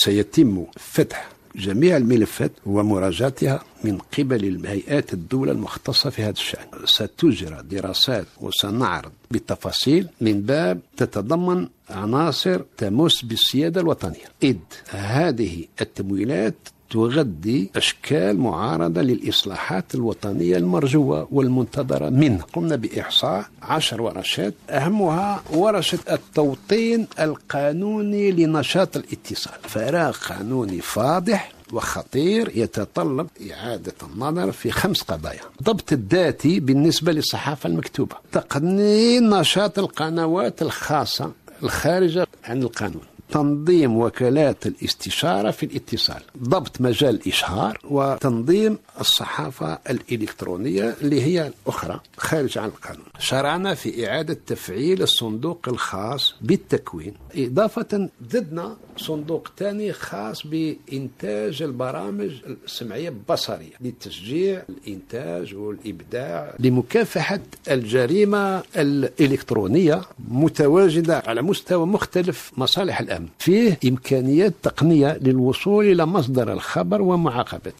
سيتم فتح جميع الملفات ومراجعتها من قبل الهيئات الدولة المختصة في هذا الشأن. ستجرى دراسات وسنعرض بالتفاصيل من باب تتضمن عناصر تمس بالسيادة الوطنية، إذ هذه التمويلات تغذي أشكال معارضة للإصلاحات الوطنية المرجوة والمنتظرة منها. قمنا بإحصاء 10 ورشات، أهمها ورشة التوطين القانوني لنشاط الاتصال، فراغ قانوني فاضح وخطير يتطلب إعادة النظر في 5 قضايا: ضبط الذاتي بالنسبة للصحافة المكتوبة، تقنين نشاط القنوات الخاصة الخارجة عن القانون، تنظيم وكالات الاستشارة في الاتصال، ضبط مجال الإشهار، وتنظيم الصحافة الإلكترونية اللي هي الأخرى خارج عن القانون. شرعنا في إعادة تفعيل الصندوق الخاص بالتكوين، إضافة زدنا صندوق ثاني خاص بإنتاج البرامج السمعية البصرية لتشجيع الإنتاج والإبداع لمكافحة الجريمة الإلكترونية متواجدة على مستوى مختلف مصالح الأمن. فيه إمكانيات تقنية للوصول إلى مصدر الخبر ومعاقبته.